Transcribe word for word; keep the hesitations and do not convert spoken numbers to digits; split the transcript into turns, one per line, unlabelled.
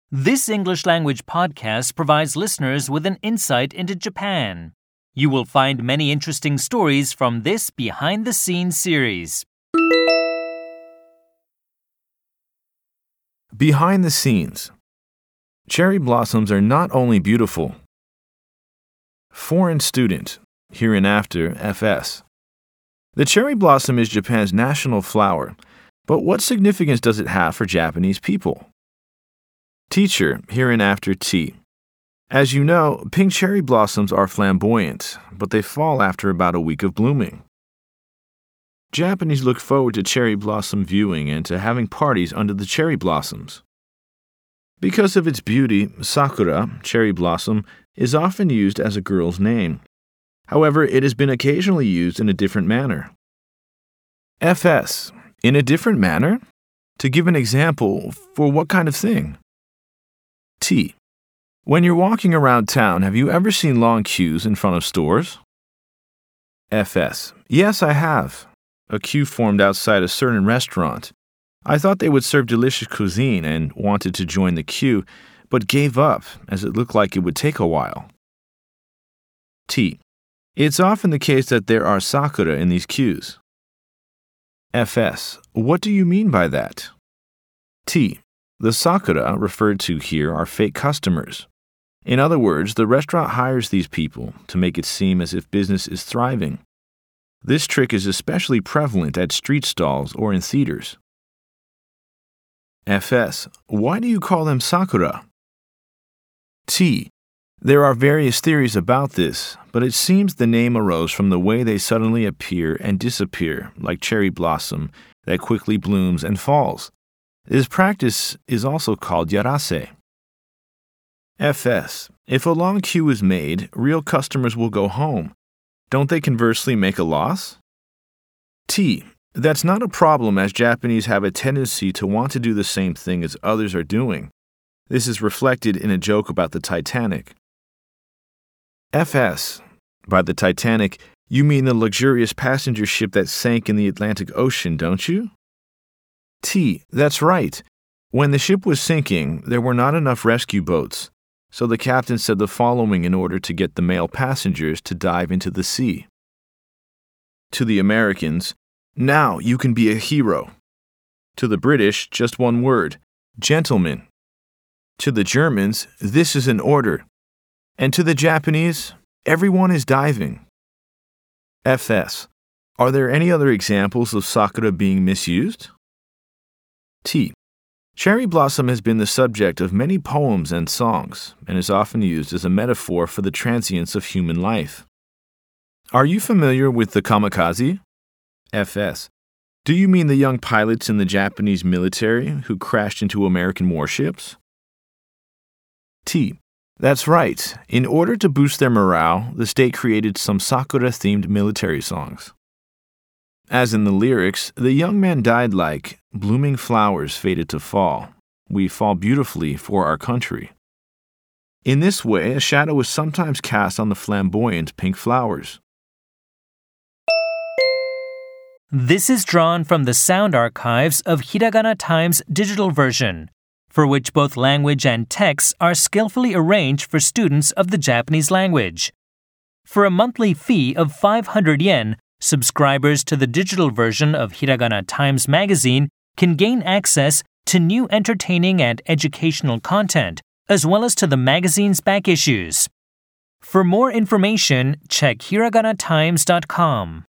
This English language podcast provides listeners with an insight into Japan. You will find many interesting stories from this behind-the-scenes series.
Behind the scenes. Cherry blossoms are not only beautiful. Foreign student, hereinafter F S. The cherry blossom is Japan's national flower, but what significance does it have for Japanese people? Teacher, hereinafter T. As you know, pink cherry blossoms are flamboyant, but they fall after about a week of blooming. Japanese look forward to cherry blossom viewing and to having parties under the cherry blossoms. Because of its beauty, sakura, cherry blossom, is often used as a girl's name. However, it has been occasionally used in a different manner. F S. In a different manner? To give an example, for what kind of thing? T. When you're walking around town, have you ever seen long queues in front of stores? F S. Yes, I have. A queue formed outside a certain restaurant. I thought they would serve delicious cuisine and wanted to join the queue, but gave up as it looked like it would take a while. T. It's often the case that there are sakura in these queues. F S. What do you mean by that? T. The sakura referred to here are fake customers. In other words, the restaurant hires these people to make it seem as if business is thriving. This trick is especially prevalent at street stalls or in theaters. F S. Why do you call them sakura? T. There are various theories about this, but it seems the name arose from the way they suddenly appear and disappear, like cherry blossom that quickly blooms and falls. This practice is also called yarase. F S. If a long queue is made, real customers will go home. Don't they conversely make a loss? T. That's not a problem, as Japanese have a tendency to want to do the same thing as others are doing. This is reflected in a joke about the Titanic. F S. By the Titanic, you mean the luxurious passenger ship that sank in the Atlantic Ocean, don't you? T. That's right. When the ship was sinking, there were not enough rescue boats, so the captain said the following in order to get the male passengers to dive into the sea. To the Americans, now you can be a hero. To the British, just one word, gentlemen. To the Germans, this is an order. And to the Japanese, everyone is diving. F S. Are there any other examples of sakura being misused? T. Cherry blossom has been the subject of many poems and songs, and is often used as a metaphor for the transience of human life. Are you familiar with the kamikaze? F S. Do you mean the young pilots in the Japanese military who crashed into American warships? T. That's right. In order to boost their morale, the state created some sakura-themed military songs. As in the lyrics, the young man died like blooming flowers faded to fall. We fall beautifully for our country. In this way, a shadow is sometimes cast on the flamboyant pink flowers.
This is drawn from the sound archives of Hiragana Times digital version, for which both language and text are skillfully arranged for students of the Japanese language. For a monthly fee of five hundred yen, subscribers to the digital version of Hiragana Times magazine can gain access to new entertaining and educational content, as well as to the magazine's back issues. For more information, check hiragana times dot com.